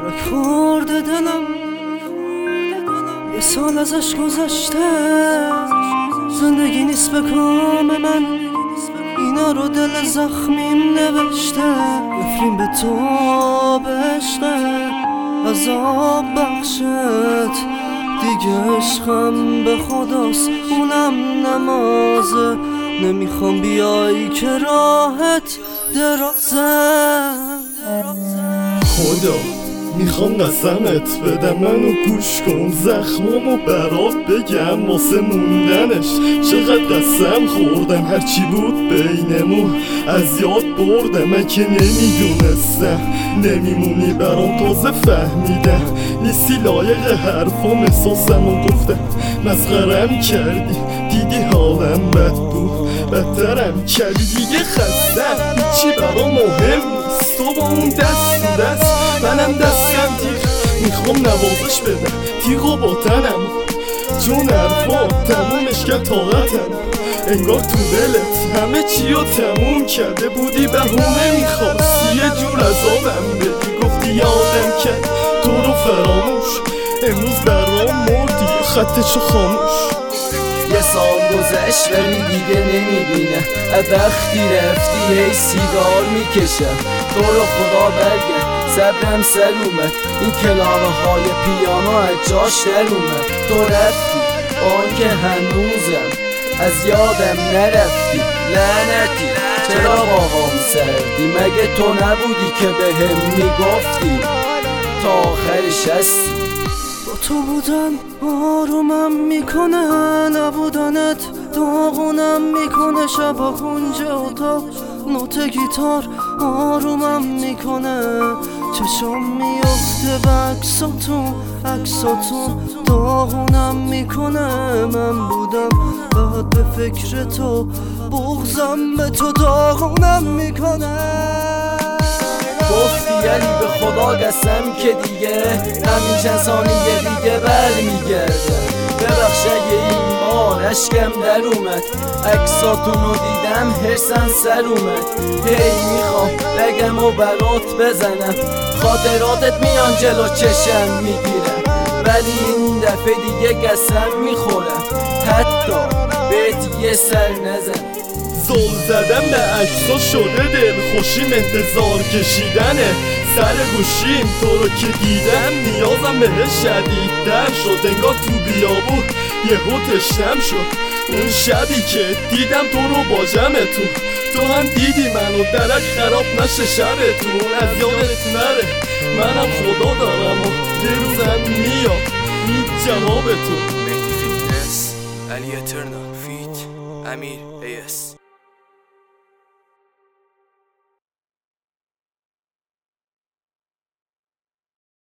ترک خورده دلم، یه سال ازش گذشته، زندگی نیست به کام من، اینا رو دل زخمیم نوشته. نفرین به تو به عشق عذاب بخشت، دیگه عشقم به خداست اونم نمازه. نمیخوام بیایی که راحت درازه. خدا میخوام قسمت بدم، منو گوش کن زخمامو برات بگم واسه موندنش. چقدر قسم خوردم هرچی بود بینمون از یاد بردم. من که نمیدونستم نمیمونی برام، تازه فهمیدم نیستی لایق حرفم. احساسمو گفتم مسخرم کردی، دیدی حالم بد بود بدترم کردی. دیگه خستم هیچی برام مهم نیست، تو با اون دست تو دست منم دستم تیغ. میخوام نوازش بدم تیغ و با تنم، چون حرفات تمومش کرد طاقتم. انگار تو دلت همه چی رو تموم کرده بودی، بهونه میخواستی یه جور عذابم بدی. گفتی یادم کرد تو رو فراموش، امروز برام مردی خطشو خاموش. یه سال گذشت ولی دیگه نمیبینم، وقتی رفتی هی سیگار میکشم. تو رو خدا برگرد صبرم سر اومد، این کلامه های پیانو از جاش در اومد. تو رفتی آن که هنوزم از یادم نرفتی. لعنتی چرا با هم سردی، مگه تو نبودی که به هم میگفتی تا آخرش هستی. با تو بودن آرومم میکنه، نبودنت داغونم میکنه. شبا کنج اتاق نوت گیتار آرومم میکنه. چشم میفته به عکساتون داغونم میکنه. من بودم بعد به فکر تو، بغضم به تو داغونم میکنه. گفتی علی به خدا قسم که دیگه همین چند ثانیه دیگه برمیگرده. ببخش اگه این بار اشکم در اومد، عکساتونو دیدم حرسم سر اومد. هی میخوام بگم و برات بزنم، خاطراتت میان جلو چشم میگیرم. ولی این دفعه دیگه قسم میخورم حتی بهت یه سر نزن. زل زدم به عکسا شده دلخوشیم، انتظار کشیدنه سر گوشیم. تو رو که دیدم نیازم بهش شدیدتر شد، انگار تو بیابون یهو تشنم شد. اون شبی که دیدم تو رو با جمعتون، تو هم دیدی منو درک خراب نشه شبتون. از یادت نره منم خدا دارم و یه روزم میاد این جوابتون. مهدی فیتنس، علی اترنال فیت امیر AS.